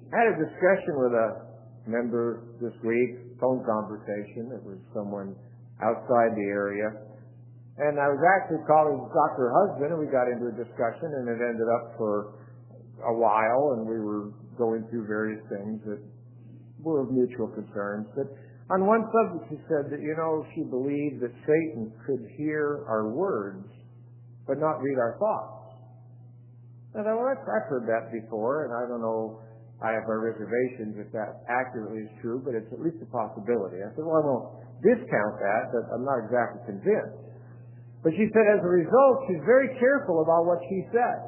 I had a discussion with a member this week, phone conversation. It was someone outside the area. And I was actually calling Dr. Husband, and we got into a discussion, and it ended up for a while, and we were going through various things that were of mutual concerns. But on one subject, she said that, she believed that Satan could hear our words, but not read our thoughts. And I thought, well, I've heard that before, and I don't know, I have my reservations if that accurately is true, but it's at least a possibility. I said, well, I won't discount that, but I'm not exactly convinced. But she said, as a result, she's very careful about what she said.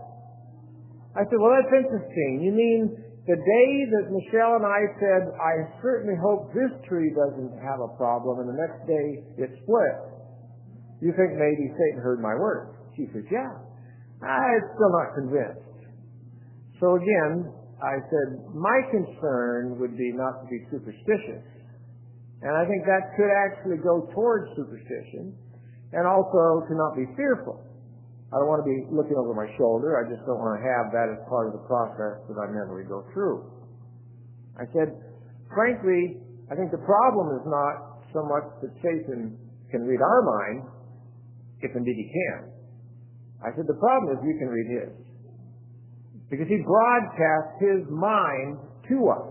I said, well, that's interesting. You mean the day that Michelle and I said, I certainly hope this tree doesn't have a problem, and the next day it split. You think maybe Satan heard my words? She said, yeah. I'm still not convinced. So again, I said, my concern would be not to be superstitious. And I think that could actually go towards superstition, and also to not be fearful. I don't want to be looking over my shoulder. I just don't want to have that as part of the process that I mentally go through. I said, frankly, I think the problem is not so much that Satan can read our mind, if indeed he can. I said, the problem is we can read his. Because he broadcasts his mind to us.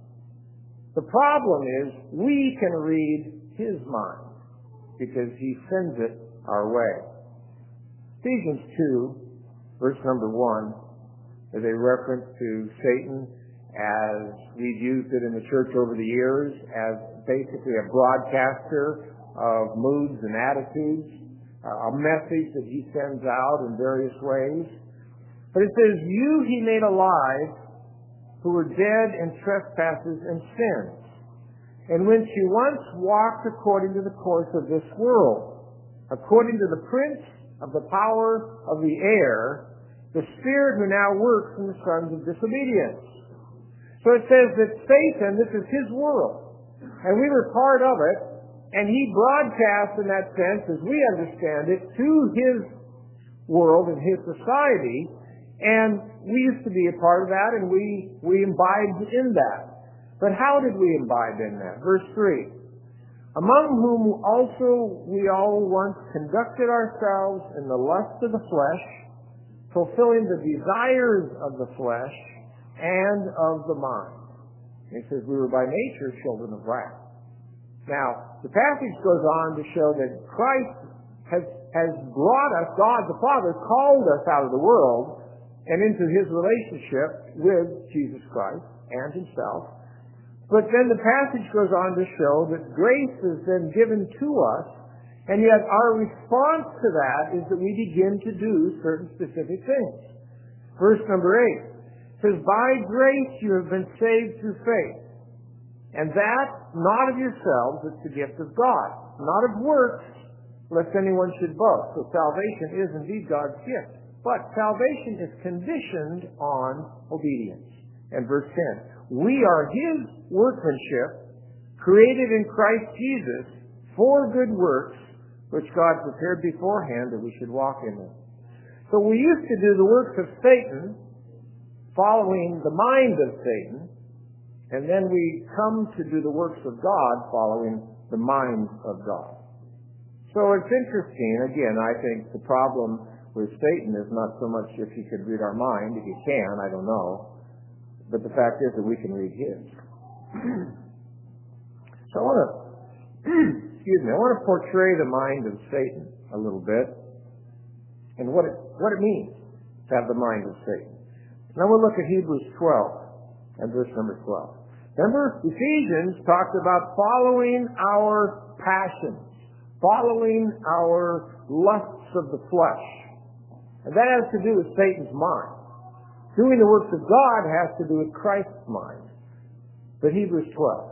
The problem is we can read his mind, because he sends it our way. Ephesians 2, verse number 1, is a reference to Satan as we've used it in the church over the years as basically a broadcaster of moods and attitudes, a message that he sends out in various ways. But it says, you he made alive who were dead in trespasses and sins, in which you once walked according to the course of this world, according to the prince of the power of the air, the spirit who now works in the sons of disobedience. So it says that Satan, this is his world, and we were part of it, and he broadcasts in that sense, as we understand it, to his world and his society, and we used to be a part of that, and we imbibed in that. But how did we imbibe in that? Verse 3. Among whom also we all once conducted ourselves in the lust of the flesh, fulfilling the desires of the flesh and of the mind. And he says we were by nature children of wrath. Now, the passage goes on to show that Christ has brought us, God the Father called us out of the world and into his relationship with Jesus Christ and himself. But then the passage goes on to show that grace is then given to us, and yet our response to that is that we begin to do certain specific things. Verse number 8 says, by grace you have been saved through faith, and that not of yourselves, it's the gift of God, not of works, lest anyone should boast. So salvation is indeed God's gift, but salvation is conditioned on obedience. And verse 10, we are his workmanship, created in Christ Jesus for good works, which God prepared beforehand that we should walk in them. So we used to do the works of Satan, following the mind of Satan, and then we come to do the works of God, following the mind of God. So it's interesting. Again, I think the problem with Satan is not so much if he could read our mind. If he can, I don't know. But the fact is that we can read his. So I want to portray the mind of Satan a little bit and what it means to have the mind of Satan. Now we'll look at Hebrews 12 and verse number 12. Remember, Ephesians talked about following our passions, following our lusts of the flesh. And that has to do with Satan's mind. Doing the works of God has to do with Christ's mind. But Hebrews 12.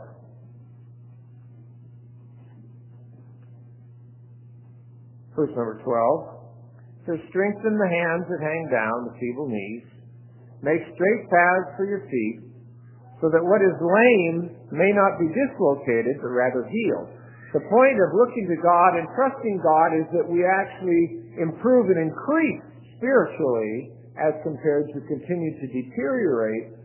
Verse number 12 says, strengthen the hands that hang down, the feeble knees. Make straight paths for your feet, so that what is lame may not be dislocated, but rather healed. The point of looking to God and trusting God is that we actually improve and increase spiritually as compared to continue to deteriorate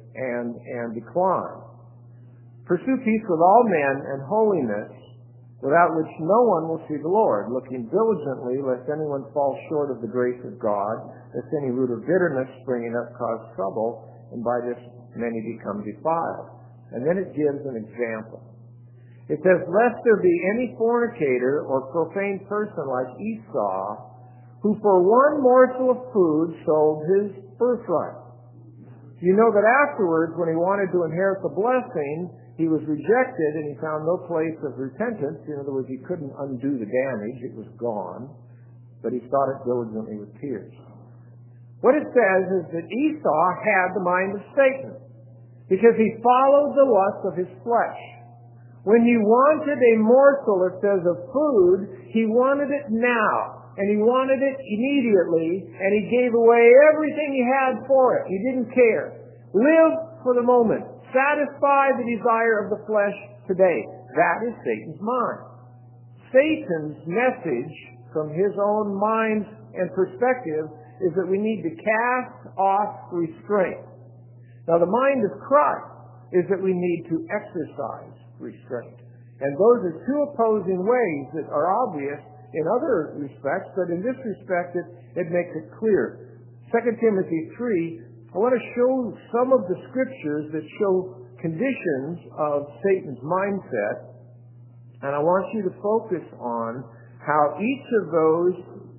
and decline. Pursue peace with all men and holiness, without which no one will see the Lord, looking diligently lest anyone fall short of the grace of God, lest any root of bitterness springing up cause trouble, and by this many become defiled. And then it gives an example. It says, lest there be any fornicator or profane person like Esau, who for one morsel of food sold his birthright. You know that afterwards, when he wanted to inherit the blessing, he was rejected and he found no place of repentance. In other words, he couldn't undo the damage. It was gone. But he sought it diligently with tears. What it says is that Esau had the mind of Satan because he followed the lust of his flesh. When he wanted a morsel, it says, of food, he wanted it now. And he wanted it immediately, and he gave away everything he had for it. He didn't care. Live for the moment. Satisfy the desire of the flesh today. That is Satan's mind. Satan's message from his own mind and perspective is that we need to cast off restraint. Now the mind of Christ is that we need to exercise restraint. And those are two opposing ways that are obvious in other respects, but in this respect it makes it clear. 2 Timothy 3, I want to show some of the scriptures that show conditions of Satan's mindset, and I want you to focus on how each of those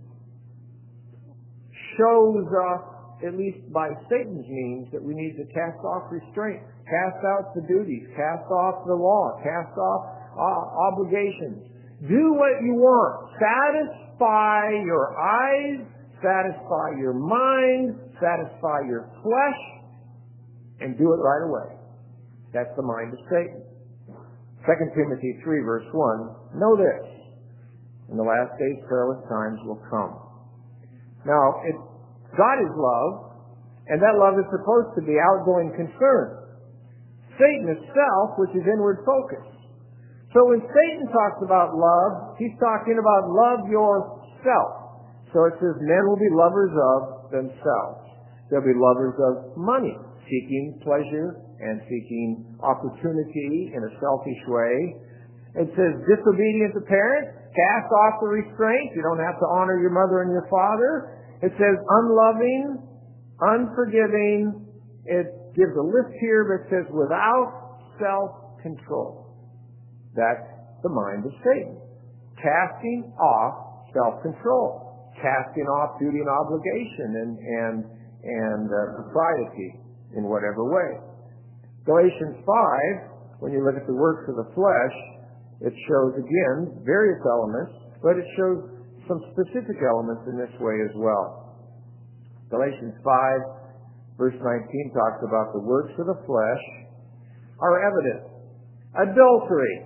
shows us, at least by Satan's means, that we need to cast off restraint, cast out the duties, cast off the law, cast off obligations. Do what you want. Satisfy your eyes, satisfy your mind, satisfy your flesh, and do it right away. That's the mind of Satan. 2 Timothy 3 verse 1, know this, in the last days perilous times will come. Now, God is love, and that love is supposed to be outgoing concern. Satan is self, which is inward focus. So when Satan talks about love, he's talking about love yourself. So it says men will be lovers of themselves. They'll be lovers of money, seeking pleasure and seeking opportunity in a selfish way. It says disobedient to parents, cast off the restraint. You don't have to honor your mother and your father. It says unloving, unforgiving. It gives a list here that says without self-control. That's the mind of Satan. Casting off self-control. Casting off duty and obligation and propriety in whatever way. Galatians 5, when you look at the works of the flesh, it shows, again, various elements, but it shows some specific elements in this way as well. Galatians 5, verse 19 talks about the works of the flesh are evident. Adultery.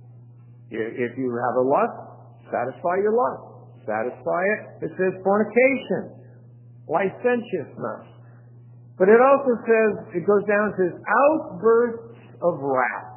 If you have a lust, satisfy your lust. Satisfy it. It says fornication, licentiousness. But it also says, it goes down and says outbursts of wrath.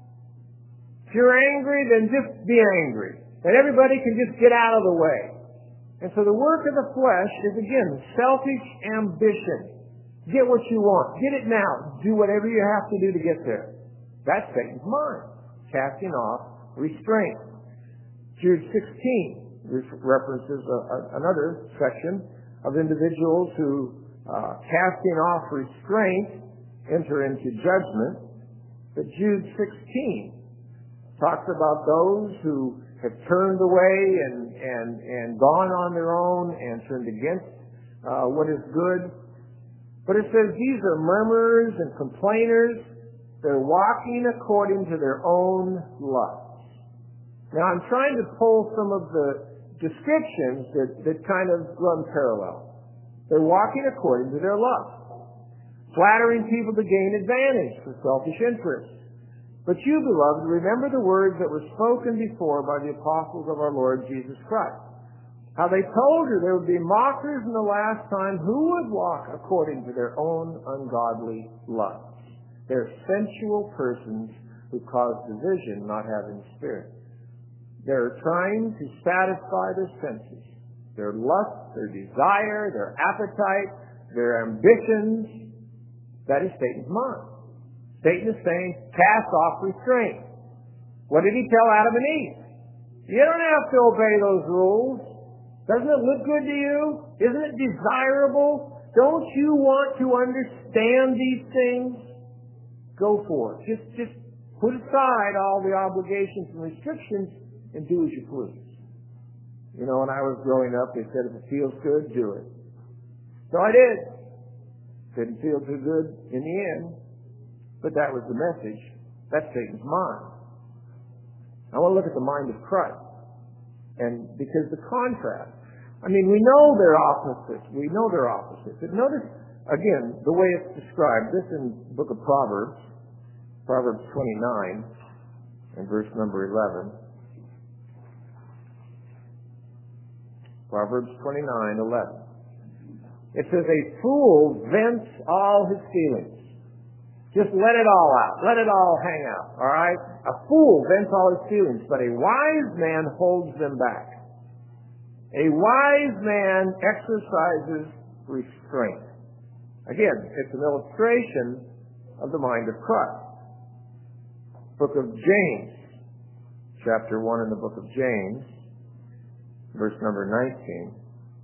If you're angry, then just be angry. And everybody can just get out of the way. And so the work of the flesh is, again, selfish ambition. Get what you want. Get it now. Do whatever you have to do to get there. That's Satan's mind. Casting off restraint. Jude 16 references another section of individuals who, casting off restraint, enter into judgment. But Jude 16 talks about those who have turned away and gone on their own and turned against what is good. But it says these are murmurers and complainers. They're walking according to their own lusts. Now, I'm trying to pull some of the descriptions that kind of run parallel. They're walking according to their lusts, flattering people to gain advantage for selfish interests. But you, beloved, remember the words that were spoken before by the apostles of our Lord Jesus Christ. How they told you there would be mockers in the last time who would walk according to their own ungodly lusts. They're sensual persons who cause division, not having spirit. They're trying to satisfy their senses, their lust, their desire, their appetite, their ambitions. That is Satan's mind. Satan is saying, cast off restraint. What did he tell Adam and Eve? You don't have to obey those rules. Doesn't it look good to you? Isn't it desirable? Don't you want to understand these things? Go for it. Just put aside all the obligations and restrictions and do as you please. You know, when I was growing up, they said if it feels good, do it. So I did. Didn't feel too good in the end, but that was the message. That's Satan's mind. I want to look at the mind of Christ. And because the contrast, I mean, we know they're opposites. We know they're opposites. But notice, again, the way it's described. This in the book of Proverbs, Proverbs 29 and verse number 11. Proverbs 29:11. It says, a fool vents all his feelings. Just let it all out. Let it all hang out. All right? A fool vents all his feelings, but a wise man holds them back. A wise man exercises restraint. Again, it's an illustration of the mind of Christ. Book of James, chapter 1 in the book of James, verse number 19.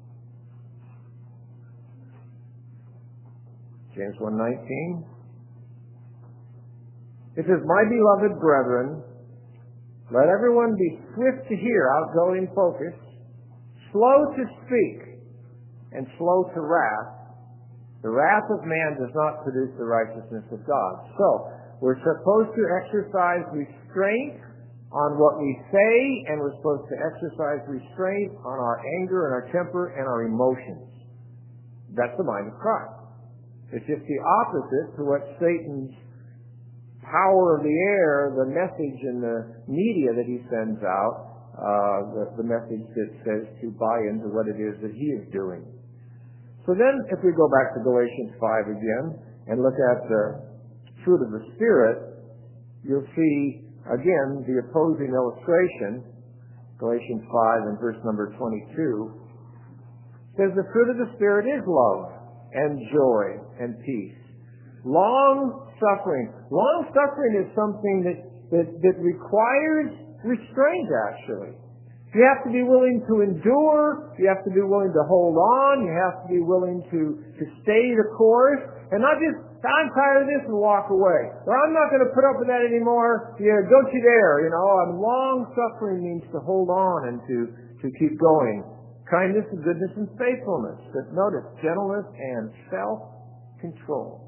James 1:19. It says, my beloved brethren, let everyone be swift to hear, outgoing focus, slow to speak, and slow to wrath. The wrath of man does not produce the righteousness of God. So, we're supposed to exercise restraint on what we say, and we're supposed to exercise restraint on our anger and our temper and our emotions. That's the mind of Christ. It's just the opposite to what Satan's power of the air, the message in the media that he sends out, the message that says to buy into what it is that he is doing. So then, if we go back to Galatians 5 again and look at the fruit of the Spirit, you'll see, again, the opposing illustration. Galatians 5 and verse number 22 says the fruit of the Spirit is love and joy and peace. Long-suffering. Long-suffering is something that requires restraint, actually. You have to be willing to endure. You have to be willing to hold on. You have to be willing to stay the course. And not just, I'm tired of this and walk away. Or I'm not going to put up with that anymore. Yeah, don't you dare. You know, long-suffering means to hold on and to keep going. Kindness and goodness and faithfulness. But notice, gentleness and self-control.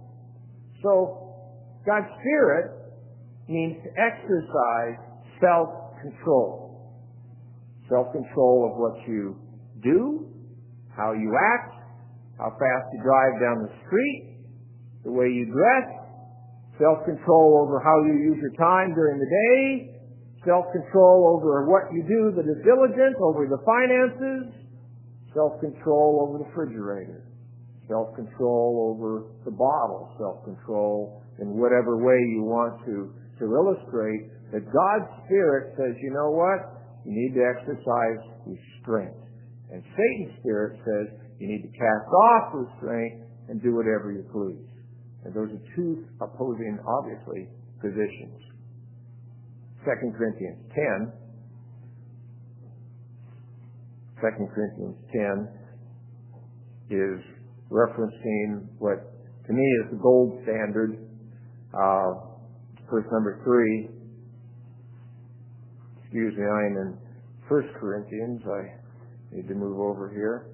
So, God's Spirit means to exercise self-control. Self-control of what you do, how you act, how fast you drive down the street, the way you dress, self-control over how you use your time during the day, self-control over what you do that is diligent, over the finances, self-control over the refrigerator, self-control over the bottle, self-control in whatever way you want to illustrate that God's Spirit says, you know what? You need to exercise restraint. And Satan's Spirit says you need to cast off restraint and do whatever you please. And those are two opposing, obviously, positions. 2 Corinthians 10. 2 Corinthians 10 is referencing what, to me, is the gold standard. Verse number 3. Excuse me, I am in 1 Corinthians. I need to move over here.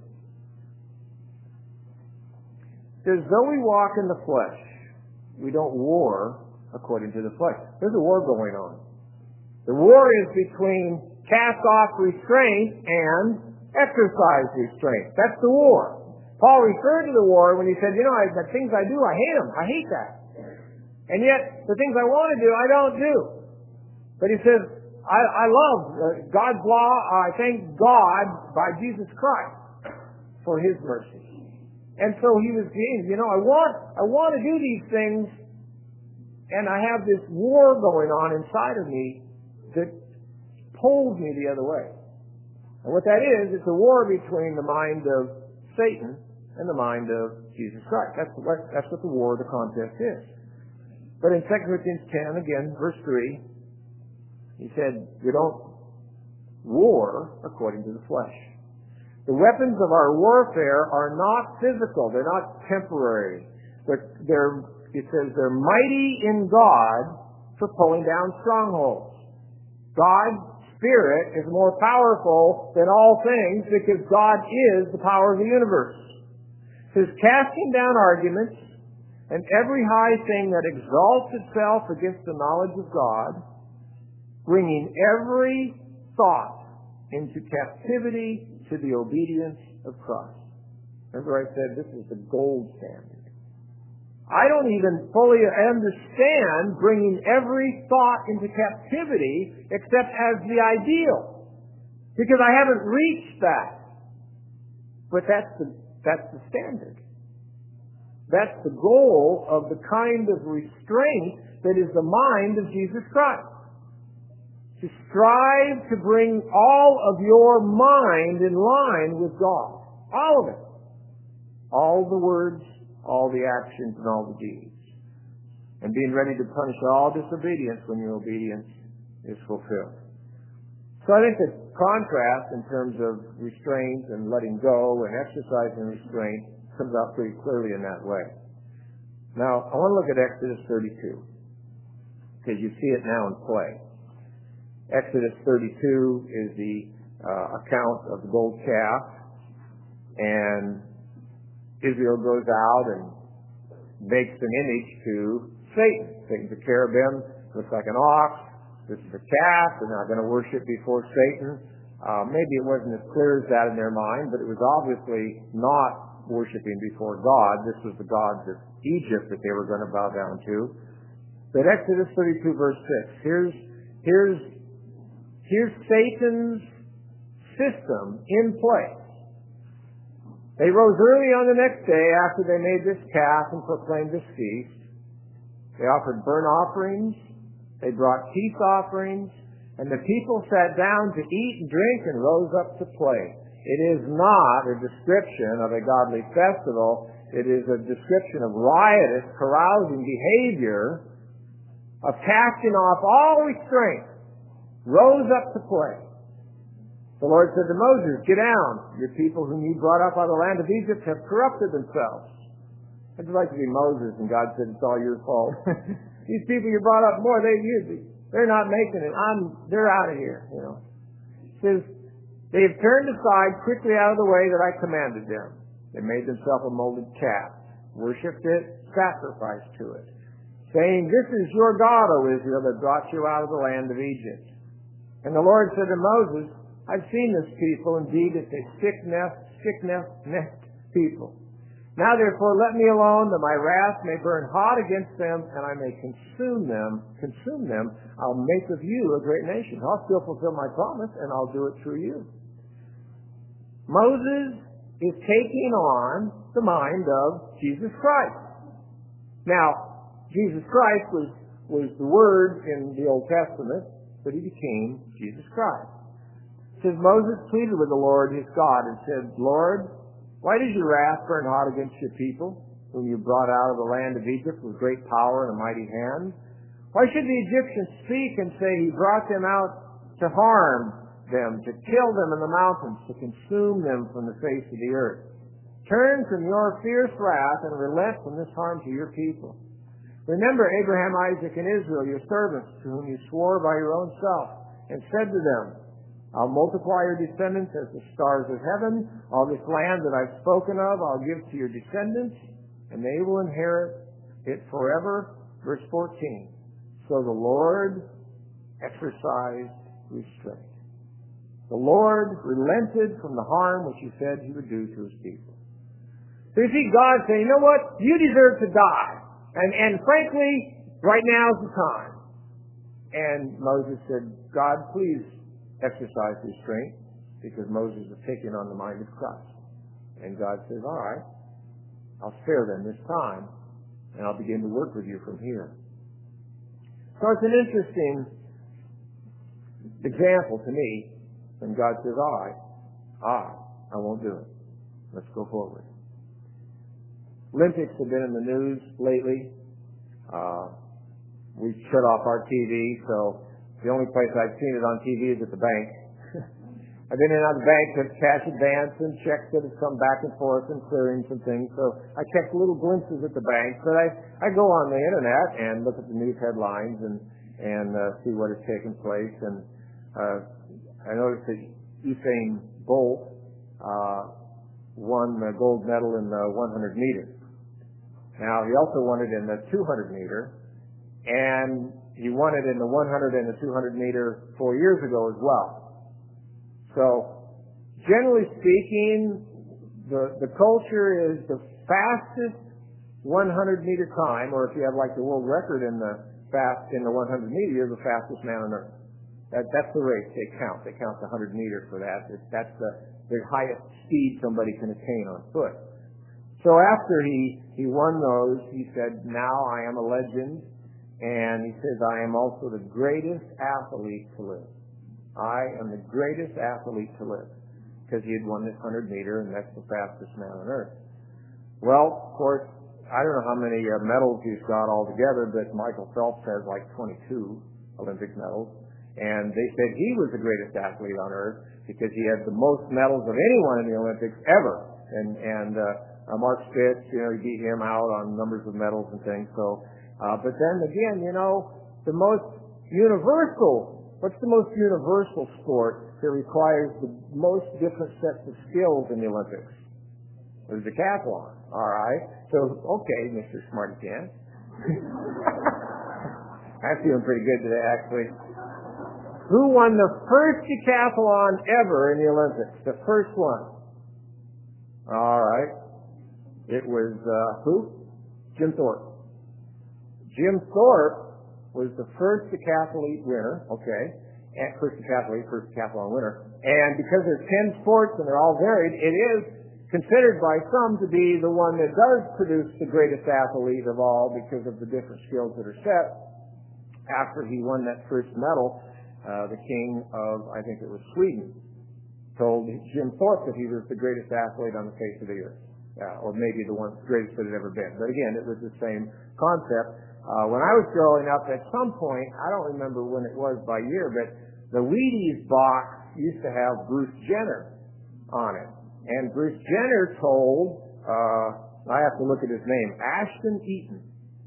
It says, though we walk in the flesh, we don't war according to the flesh. There's a war going on. The war is between cast off restraint and exercise restraint. That's the war. Paul referred to the war when he said, you know, the things I do, I hate them. I hate that. And yet, the things I want to do, I don't do. But he says, I love God's law. I thank God by Jesus Christ for His mercy. And so he was saying, you know, I want to do these things, and I have this war going on inside of me that pulls me the other way. And what that is, it's a war between the mind of Satan and the mind of Jesus Christ. That's what the war, the contest is. But in 2 Corinthians 10, again, verse 3, he said, we don't war according to the flesh. The weapons of our warfare are not physical. They're not temporary. It says they're mighty in God for pulling down strongholds. God's Spirit is more powerful than all things because God is the power of the universe. It says, casting down arguments and every high thing that exalts itself against the knowledge of God, bringing every thought into captivity to the obedience of Christ. Remember I said this is the gold standard. I don't even fully understand bringing every thought into captivity except as the ideal, because I haven't reached that. But that's the standard. That's the goal of the kind of restraint that is the mind of Jesus Christ. To strive to bring all of your mind in line with God. All of it. All the words, all the actions, and all the deeds. And being ready to punish all disobedience when your obedience is fulfilled. So I think the contrast in terms of restraint and letting go and exercising restraint comes out pretty clearly in that way. Now, I want to look at Exodus 32, because you see it now in play. Exodus 32 is the account of the gold calf, and Israel goes out and makes an image to Satan. Satan's a cherubim, looks like an ox. This is a calf. They're not going to worship before Satan. Maybe it wasn't as clear as that in their mind, but it was obviously not worshiping before God. This was the gods of Egypt that they were going to bow down to. But Exodus 32 verse 6. Here's Satan's system in place. They rose early on the next day after they made this calf and proclaimed this feast. They offered burnt offerings. They brought peace offerings. And the people sat down to eat and drink and rose up to play. It is not a description of a godly festival. It is a description of riotous, carousing behavior, of casting off all restraint. Rose up to play. The Lord said to Moses, get down. Your people whom you brought up out of the land of Egypt have corrupted themselves. I'd like to be Moses, and God said, it's all your fault. These people you brought up more, they're not making it. They're out of here, you know. It says, they have turned aside quickly out of the way that I commanded them. They made themselves a molded calf, worshipped it, sacrificed to it, saying, this is your God, O Israel, that brought you out of the land of Egypt. And the Lord said to Moses, I've seen this people. Indeed, it's a stiff-necked people. Now therefore let me alone, that my wrath may burn hot against them, and I may consume them. I'll make of you a great nation. I'll still fulfill my promise, and I'll do it through you. Moses is taking on the mind of Jesus Christ. Now, Jesus Christ was the Word in the Old Testament, but he became Jesus Christ. It says, Moses pleaded with the Lord his God and said, Lord, why does your wrath burn hot against your people, whom you brought out of the land of Egypt with great power and a mighty hand? Why should the Egyptians speak and say he brought them out to harm them, to kill them in the mountains, to consume them from the face of the earth? Turn from your fierce wrath and relent from this harm to your people. Remember Abraham, Isaac, and Israel, your servants, to whom you swore by your own self, and said to them, I'll multiply your descendants as the stars of heaven. All this land that I've spoken of, I'll give to your descendants, and they will inherit it forever. Verse 14. So the Lord exercised restraint. The Lord relented from the harm which he said he would do to his people. So you see God saying, you know what? You deserve to die. And frankly, right now is the time. And Moses said, God, please exercise restraint, because Moses was taking on the mind of Christ. And God says, all right, I'll spare them this time, and I'll begin to work with you from here. So it's an interesting example to me when God says, all right, I won't do it. Let's go forward. Olympics have been in the news lately. We shut off our TV, so the only place I've seen it on TV is at the bank. I've been in on the bank to cash advance and checks that have come back and forth and clearings and things. So I check little glimpses at the bank, but I go on the internet and look at the news headlines and see what has taken place. And I noticed that Usain Bolt won the gold medal in the 100 meters. Now he also won it in the 200 meter, and he won it in the 100 and the 200 meter 4 years ago as well. So, generally speaking, the culture is the fastest 100-meter time, or if you have like the world record in the 100 meter, you're the fastest man on earth. That's the race they count. They count the 100 meter for that. That's the highest speed somebody can attain on foot. So after he won those, he said, "Now I am a legend," and he says, "I am also the greatest athlete to live. I am the greatest athlete to live," because he had won this 100 meter, and that's the fastest man on earth. Well, of course, I don't know how many medals he's got altogether, but Michael Phelps has like 22 Olympic medals, and they said he was the greatest athlete on earth because he had the most medals of anyone in the Olympics ever. And Mark Spitz, he beat him out on numbers of medals and things. So, but then again, the most universal. What's the most universal sport that requires the most different sets of skills in the Olympics? There's decathlon. All right. So, okay, Mr. Smarty Pants. I'm feeling pretty good today, actually. Who won the first decathlon ever in the Olympics? The first one. All right. It was who? Jim Thorpe. Jim Thorpe was the first decathlete winner, and first decathlon winner. And because there's 10 sports and they're all varied, it is considered by some to be the one that does produce the greatest athlete of all because of the different skills that are set. After he won that first medal, the king of, I think it was Sweden, told Jim Thorpe that he was the greatest athlete on the face of the earth. Or maybe the one greatest that had ever been. But again, it was the same concept. When I was growing up, at some point, I don't remember when it was by year, but the Wheaties box used to have Bruce Jenner on it. And Bruce Jenner told, I have to look at his name, Ashton Eaton.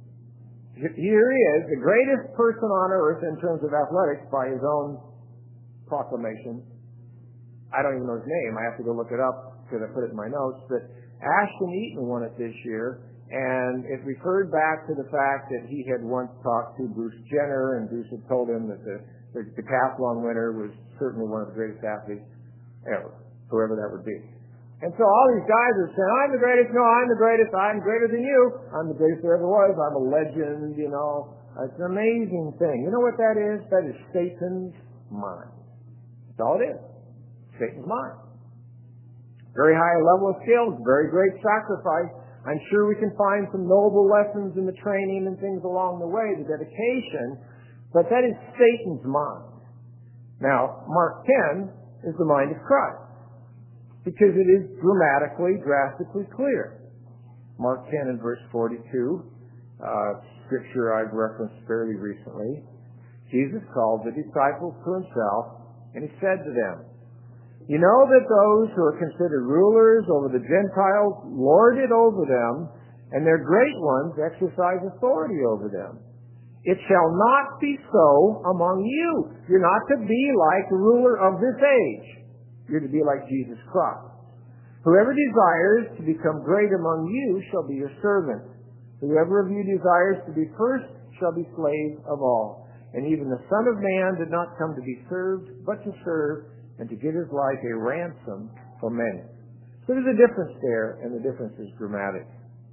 Here he is, the greatest person on earth in terms of athletics by his own proclamation. I don't even know his name. I have to go look it up because I put it in my notes. But Ashton Eaton won it this year, and it referred back to the fact that he had once talked to Bruce Jenner, and Bruce had told him that the decathlon winner was certainly one of the greatest athletes ever, whoever that would be. And so all these guys are saying, "I'm the greatest." "No, I'm the greatest. I'm greater than you. I'm the greatest there ever was. I'm a legend." It's an amazing thing. You know what that is? That is Satan's mind. That's all it is. Satan's mind. Very high level of skills, very great sacrifice. I'm sure we can find some noble lessons in the training and things along the way, the dedication, but that is Satan's mind. Now, Mark 10 is the mind of Christ, because it is drastically clear. Mark 10 and verse 42, scripture I've referenced fairly recently. Jesus called the disciples to himself, and he said to them, "You know that those who are considered rulers over the Gentiles lord it over them, and their great ones exercise authority over them. It shall not be so among you. You're not to be like the ruler of this age. You're to be like Jesus Christ. Whoever desires to become great among you shall be your servant. Whoever of you desires to be first shall be slave of all. And even the Son of Man did not come to be served, but to serve, and to give his life a ransom for many." So there's a difference there, and the difference is dramatic.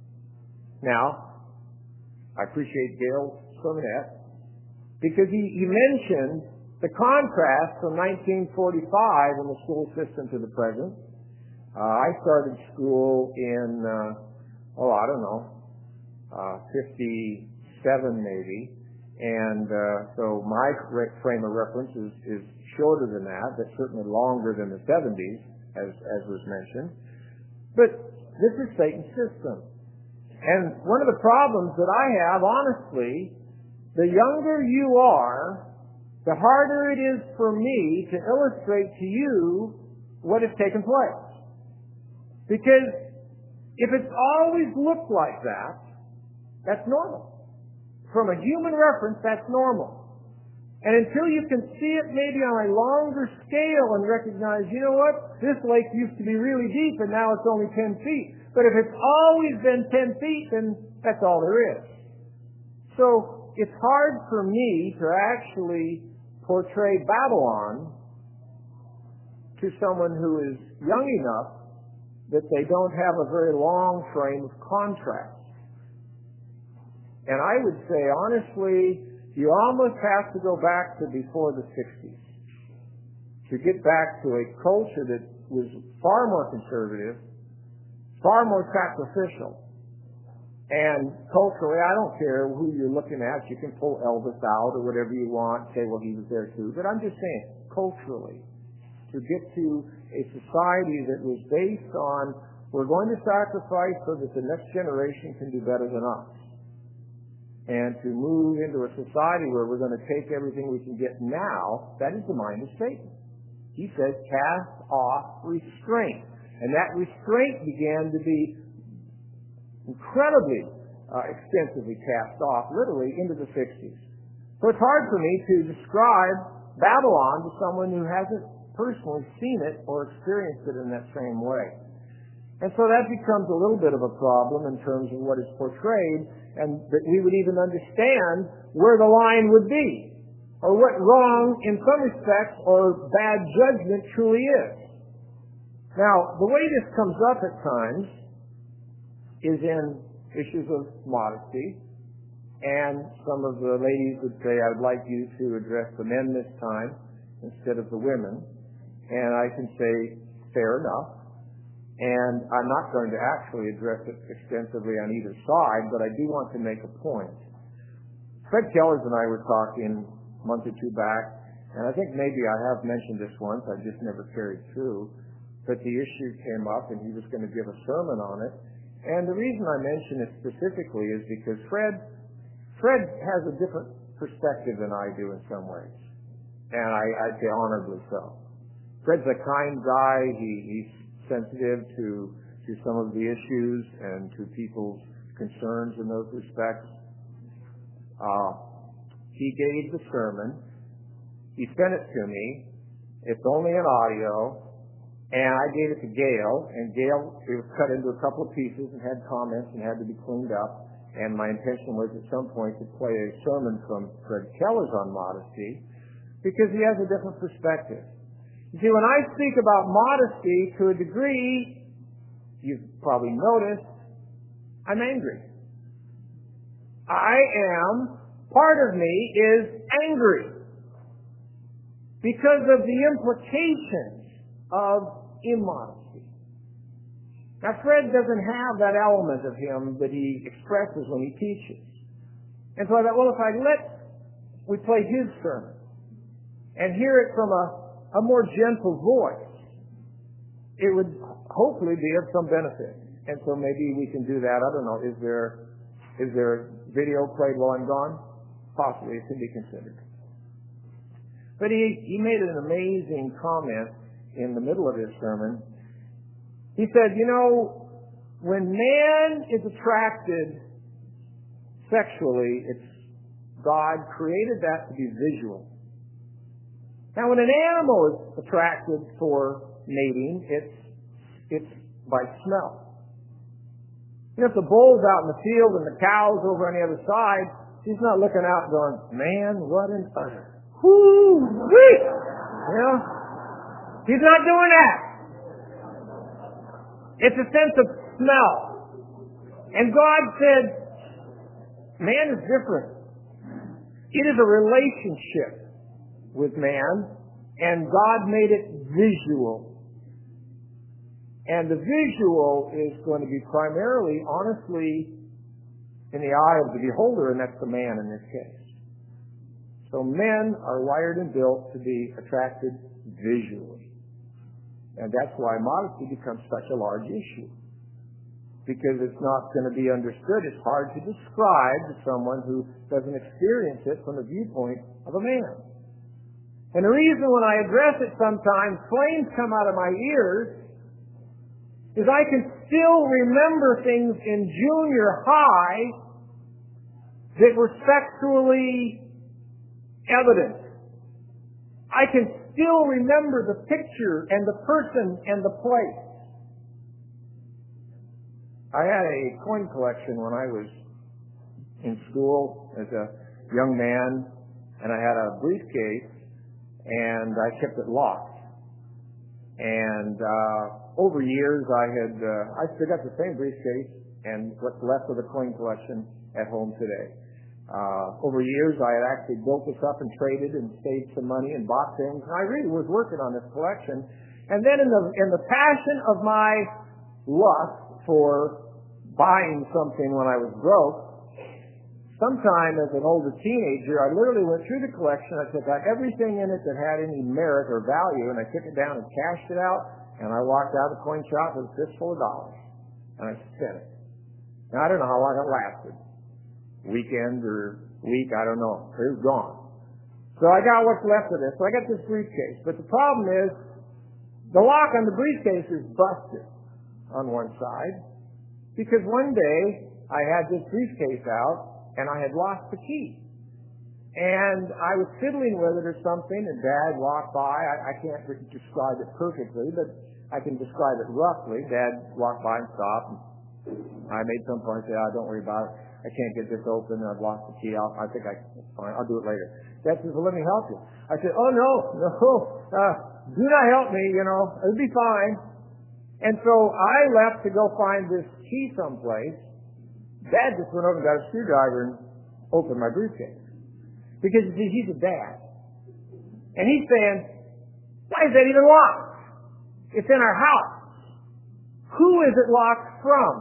Now, I appreciate Gail Sonette, because he mentioned the contrast from 1945 in the school system to the present. I started school in, 57 maybe, and so my frame of reference is shorter than that, but certainly longer than the 70s, as was mentioned. But this is Satan's system. And one of the problems that I have, honestly, the younger you are, the harder it is for me to illustrate to you what has taken place. Because if it's always looked like that, that's normal. From a human reference, that's normal. And until you can see it maybe on a longer scale and recognize, you know what, this lake used to be really deep and now it's only 10 feet. But if it's always been 10 feet, then that's all there is. So it's hard for me to actually portray Babylon to someone who is young enough that they don't have a very long frame of contrast. And I would say, honestly, you almost have to go back to before the 60s to get back to a culture that was far more conservative, far more sacrificial. And culturally, I don't care who you're looking at. You can pull Elvis out or whatever you want, say, well, he was there too. But I'm just saying, culturally, to get to a society that was based on, we're going to sacrifice so that the next generation can do better than us. And to move into a society where we're going to take everything we can get now, that is the mind of Satan. He says, cast off restraint. And that restraint began to be incredibly extensively cast off, literally, into the 60s. So it's hard for me to describe Babylon to someone who hasn't personally seen it or experienced it in that same way. And so that becomes a little bit of a problem in terms of what is portrayed, and that we would even understand where the line would be, or what wrong in some respects or bad judgment truly is. Now, the way this comes up at times is in issues of modesty, and some of the ladies would say, I would like you to address the men this time instead of the women, and I can say, fair enough. And I'm not going to actually address it extensively on either side, but I do want to make a point. Fred Kellers and I were talking a month or two back, and I think maybe I have mentioned this once, I just never carried through, but the issue came up and he was going to give a sermon on it. And the reason I mention it specifically is because Fred has a different perspective than I do in some ways, and I'd say honorably so. Fred's a kind guy, he's sensitive to some of the issues and to people's concerns in those respects. He gave the sermon. He sent it to me. It's only an audio, and I gave it to Gail, and Gail, it was cut into a couple of pieces and had comments and had to be cleaned up, and my intention was at some point to play a sermon from Fred Kellers on modesty, because he has a different perspective. You see, when I speak about modesty, to a degree, you've probably noticed, I'm angry. Part of me is angry because of the implications of immodesty. Now, Fred doesn't have that element of him that he expresses when he teaches. And so I thought, well, if we play his sermon and hear it from a more gentle voice, it would hopefully be of some benefit. And so maybe we can do that. I don't know. Is there video played while I'm gone? Possibly. It can be considered. But he made an amazing comment in the middle of his sermon. He said, when man is attracted sexually, God created that to be visual. Now, when an animal is attracted for mating, it's by smell. If the bull's out in the field and the cow's over on the other side, he's not looking out going, man, what an udder. Whoo-wee! He's not doing that. It's a sense of smell. And God said, man is different. It is a relationship with man, and God made it visual. And the visual is going to be primarily, honestly, in the eye of the beholder, and that's the man in this case. So men are wired and built to be attracted visually. And that's why modesty becomes such a large issue. because it's not going to be understood. It's hard to describe to someone who doesn't experience it from the viewpoint of a man. And the reason when I address it sometimes flames come out of my ears is I can still remember things in junior high that were sexually evident. I can still remember the picture and the person and the place. I had a coin collection when I was in school as a young man, and I had a briefcase, and I kept it locked. And over years, I still got the same briefcase and what's left of the coin collection at home today. Over years, I had actually built this up and traded and saved some money and bought things, and I really was working on this collection. And then in the passion of my lust for buying something when I was broke, sometime as an older teenager, I literally went through the collection. I took out everything in it that had any merit or value, and I took it down and cashed it out, and I walked out of the coin shop with a fistful of dollars, and I spent it. Now, I don't know how long it lasted. Weekend or week, I don't know. It was gone. So I got what's left of this. So I got this briefcase. But the problem is, the lock on the briefcase is busted on one side, because one day I had this briefcase out and I had lost the key. And I was fiddling with it or something, and Dad walked by. I can't describe it perfectly, but I can describe it roughly. Dad walked by and stopped. And I made some point and said, don't worry about it. I can't get this open. I've lost the key. I think it's fine. I'll do it later. Dad says, well, let me help you. I said, oh, no. Do not help me, It'll be fine. And so I left to go find this key someplace. Dad just went over and got a screwdriver and opened my briefcase. Because, you see, he's a dad. And he's saying, why is that even locked? It's in our house. Who is it locked from?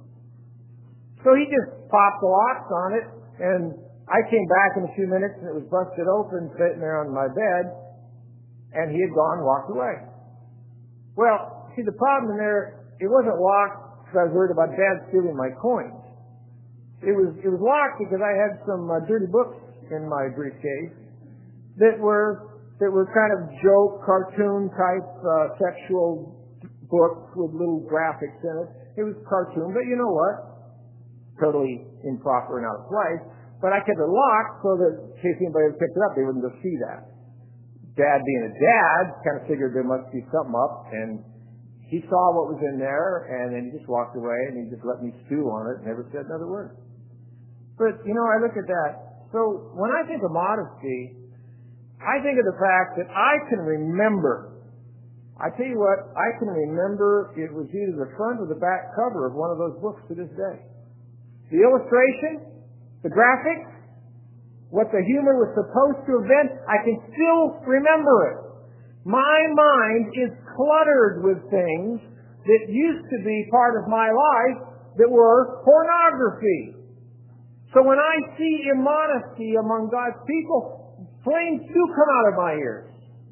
So he just popped the locks on it, and I came back in a few minutes, and it was busted open, sitting there on my bed, and he had gone and walked away. Well, see, the problem in there, it wasn't locked because I was worried about Dad stealing my coins. It was locked because I had some dirty books in my briefcase that were kind of joke, cartoon type sexual books with little graphics in it. It was cartoon, but you know what? Totally improper and out of place. But I kept it locked so that in case anybody picked it up, they wouldn't go see that. Dad, being a dad, kind of figured there must be something up, and he saw what was in there, and then he just walked away, and he just let me stew on it and never said another word. But, I look at that. So when I think of modesty, I think of the fact that I can remember. I tell you what, I can remember it was either the front or the back cover of one of those books to this day. The illustration, the graphics, what the humor was supposed to have been, I can still remember it. My mind is cluttered with things that used to be part of my life that were pornography. So when I see immodesty among God's people, flames do come out of my ears.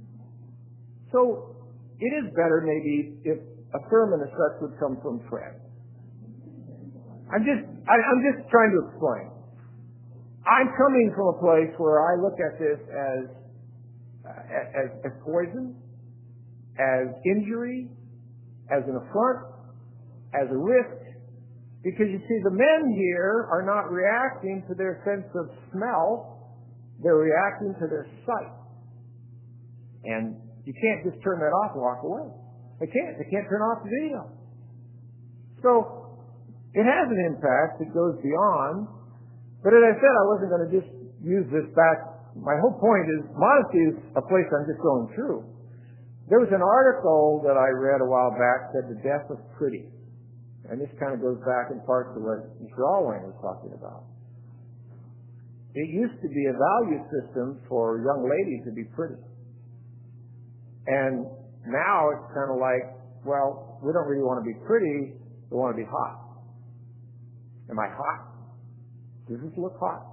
So it is better maybe if a sermon as such would come from Fred. I'm just trying to explain. I'm coming from a place where I look at this as poison, as injury, as an affront, as a risk. Because you see, the men here are not reacting to their sense of smell, they're reacting to their sight. And you can't just turn that off and walk away. They can't turn off the video. So, it has an impact that goes beyond. But as I said, I wasn't going to just use this back. My whole point is, modesty is a place I'm just going through. There was an article that I read a while back that the death was pretty. And this kind of goes back in part to what Mr. Allwine was talking about. It used to be a value system for young ladies to be pretty. And now it's kind of like, well, we don't really want to be pretty, we want to be hot. Am I hot? Does this look hot?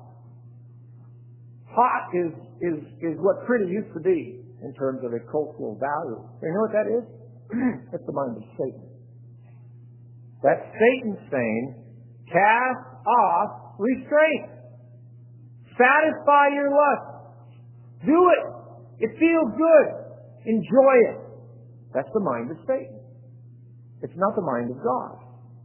Hot is what pretty used to be in terms of a cultural value. You know what that is? That's the mind of Satan. That's Satan saying, cast off restraint. Satisfy your lust. Do it. It feels good. Enjoy it. That's the mind of Satan. It's not the mind of God.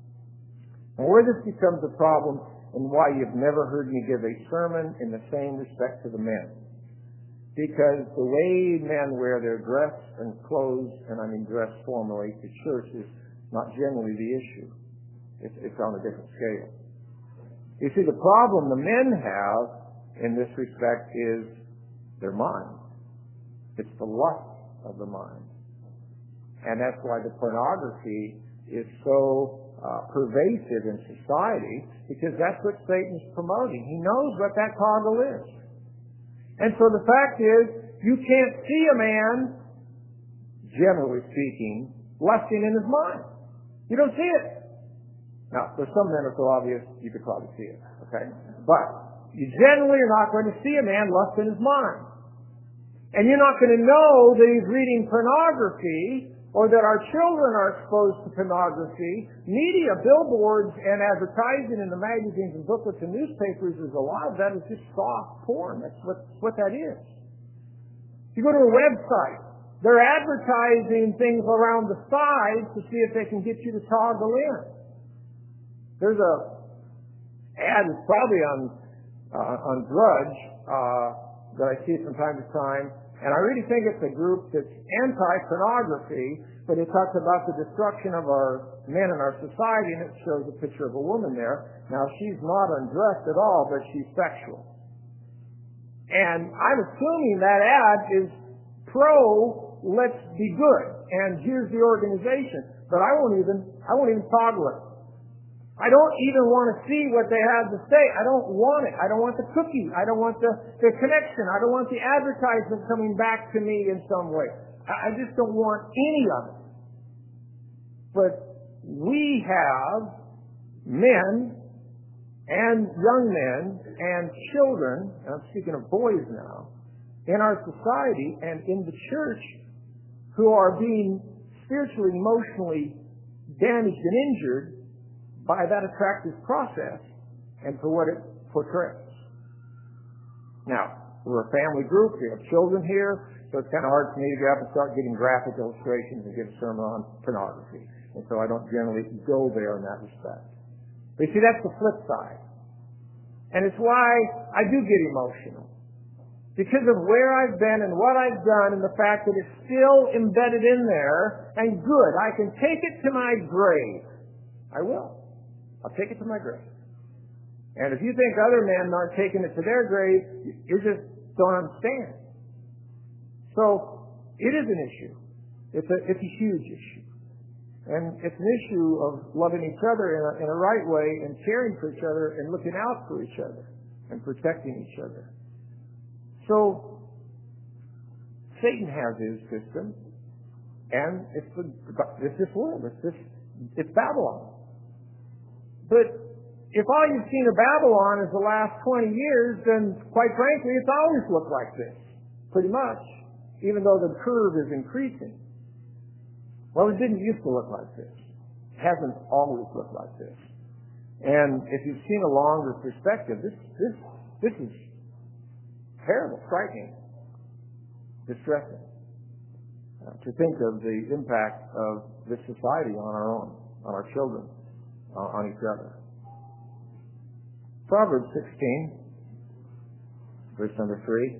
And where this becomes a problem and why you've never heard me give a sermon in the same respect to the men. Because the way men wear their dress and clothes, and I mean dress formally to church, is not generally the issue. It's on a different scale. You see, the problem the men have in this respect is their mind. It's the lust of the mind. And that's why the pornography is so pervasive in society, because that's what Satan's promoting. He knows what that toggle is. And so the fact is, you can't see a man, generally speaking, lusting in his mind. You don't see it. Now, for some men it's so obvious, you could probably see it, okay? But you generally are not going to see a man lust in his mind. And you're not going to know that he's reading pornography or that our children are exposed to pornography. Media, billboards, and advertising in the magazines and booklets and newspapers, is a lot of that is just soft porn. That's what that is. You go to a website, they're advertising things around the sides to see if they can get you to toggle in. There's a ad that's probably on Drudge that I see from time to time, and I really think it's a group that's anti-pornography, but it talks about the destruction of our men in our society, and it shows a picture of a woman there. Now, she's not undressed at all, but she's sexual. And I'm assuming that ad is pro, let's be good, and here's the organization. But I won't even toggle it. I don't even want to see what they have to say. I don't want it. I don't want the cookie. I don't want the connection. I don't want the advertisement coming back to me in some way. I just don't want any of it. But we have men and young men and children, and I'm speaking of boys now, in our society and in the church who are being spiritually, emotionally damaged and injured by that attractive process and for what it portrays. Now, we're a family group. We have children here, so it's kind of hard for me to get up and start getting graphic illustrations and give a sermon on pornography. And so I don't generally go there in that respect. But you see, that's the flip side. And it's why I do get emotional. Because of where I've been and what I've done and the fact that it's still embedded in there, and good, I can take it to my grave. I will. I'll take it to my grave. And if you think other men aren't taking it to their grave, you just don't understand. So, it is an issue. It's a huge issue. And it's an issue of loving each other in a right way and caring for each other and looking out for each other and protecting each other. So, Satan has his system, and it's this world. It's Babylon. But if all you've seen of Babylon is the last 20 years, then quite frankly, it's always looked like this, pretty much, even though the curve is increasing. Well, it didn't used to look like this. It hasn't always looked like this. And if you've seen a longer perspective, this is terrible, frightening, distressing, to think of the impact of this society on our own, on our children, on each other. Proverbs 16, verse number 3.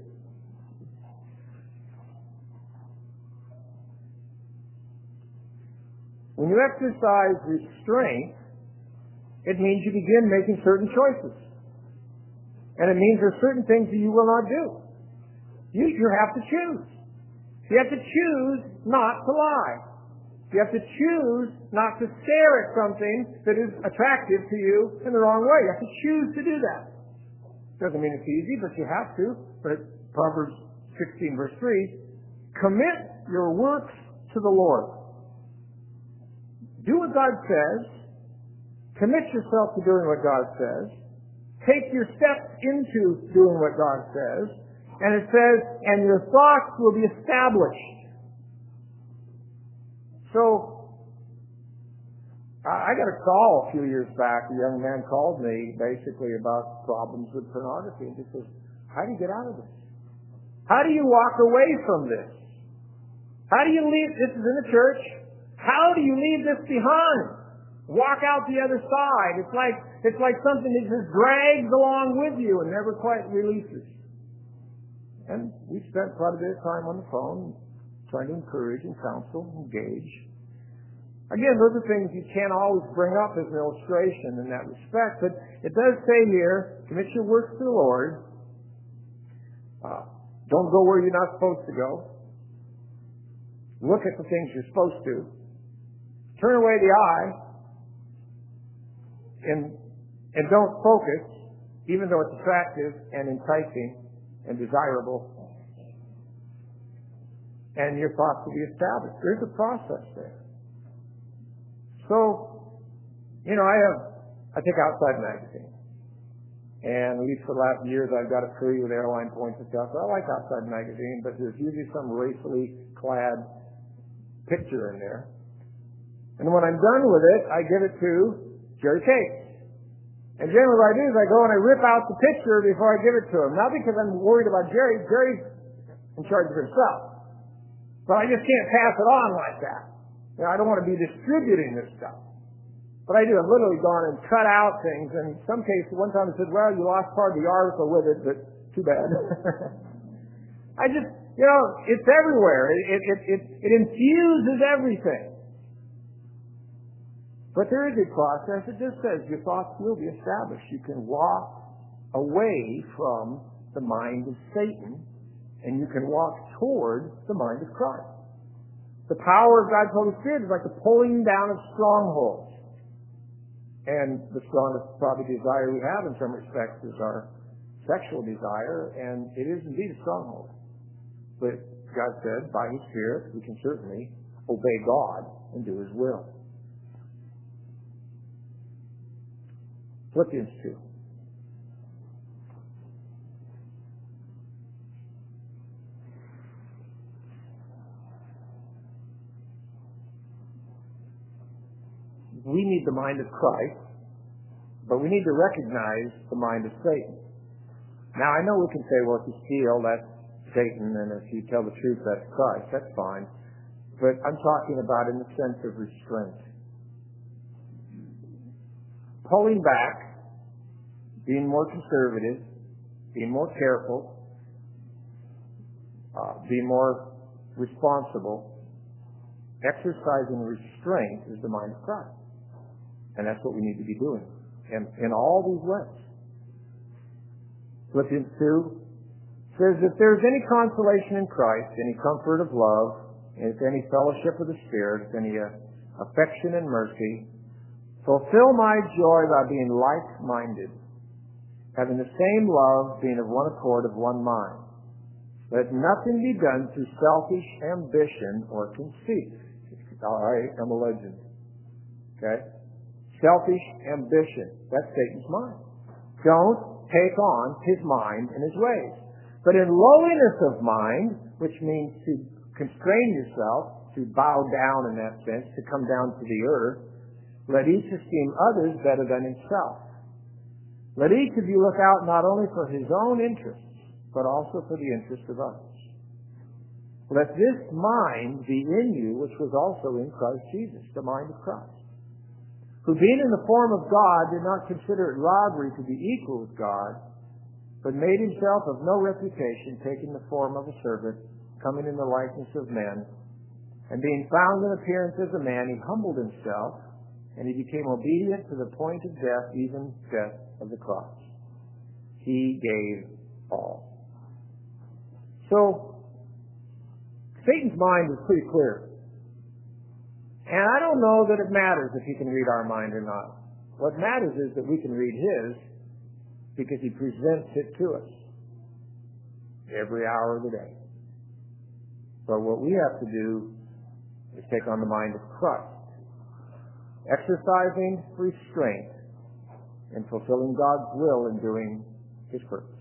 When you exercise restraint, it means you begin making certain choices. And it means there are certain things that you will not do. You have to choose. You have to choose not to lie. You have to choose not to stare at something that is attractive to you in the wrong way. You have to choose to do that. Doesn't mean it's easy, but you have to. But Proverbs 16, verse 3, commit your works to the Lord. Do what God says. Commit yourself to doing what God says. Take your steps into doing what God says. And it says, and your thoughts will be established. So, I got a call a few years back. A young man called me basically about problems with pornography and just says, how do you get out of this? How do you walk away from this? How do you leave? This is in the church. How do you leave this behind? Walk out the other side. It's like something that just drags along with you and never quite releases. And we spent quite a bit of time on the phone trying to encourage and counsel, engage. Again, those are things you can't always bring up as an illustration in that respect, but it does say here, commit your works to the Lord. Don't go where you're not supposed to go. Look at the things you're supposed to. Turn away the eye and don't focus, even though it's attractive and enticing and desirable. And your thoughts will be established. There's a process there. So, I take Outside Magazine. And at least for the last years, I've got a free with airline points and stuff. So I like Outside Magazine, but there's usually some racially clad picture in there. And when I'm done with it, I give it to Jerry Case. And generally what I do is I go and I rip out the picture before I give it to him. Not because I'm worried about Jerry. Jerry's in charge of himself. But I just can't pass it on like that. I don't want to be distributing this stuff. But I do. I've literally gone and cut out things. And in some cases, one time I said, well, you lost part of the article with it, but too bad. I just, it's everywhere. It infuses everything. But there is a process. It just says your thoughts will be established. You can walk away from the mind of Satan, and you can walk toward the mind of Christ. The power of God's Holy Spirit is like the pulling down of strongholds. And the strongest probably desire we have in some respects is our sexual desire, and it is indeed a stronghold. But God said, by His Spirit, we can certainly obey God and do His will. Philippians 2. We need the mind of Christ, but we need to recognize the mind of Satan. Now, I know we can say, well, if you steal, that's Satan, and if you tell the truth, that's Christ. That's fine. But I'm talking about in the sense of restraint. Pulling back, being more conservative, being more careful, being more responsible, exercising restraint is the mind of Christ. And that's what we need to be doing in all these ways. Philippians 2 says, if there's any consolation in Christ, any comfort of love, if any fellowship of the Spirit, if any affection and mercy, fulfill my joy by being like-minded, having the same love, being of one accord, of one mind. Let nothing be done through selfish ambition or conceit. I am a legend. Okay? Selfish ambition. That's Satan's mind. Don't take on his mind and his ways. But in lowliness of mind, which means to constrain yourself, to bow down in that sense, to come down to the earth, let each esteem others better than himself. Let each of you look out not only for his own interests, but also for the interests of others. Let this mind be in you, which was also in Christ Jesus, the mind of Christ, who being in the form of God did not consider it robbery to be equal with God, but made himself of no reputation, taking the form of a servant, coming in the likeness of men, and being found in appearance as a man, he humbled himself, and he became obedient to the point of death, even death of the cross. He gave all. So, Satan's mind is pretty clear. And I don't know that it matters if he can read our mind or not. What matters is that we can read his because he presents it to us every hour of the day. So what we have to do is take on the mind of Christ, exercising restraint and fulfilling God's will in doing his purpose.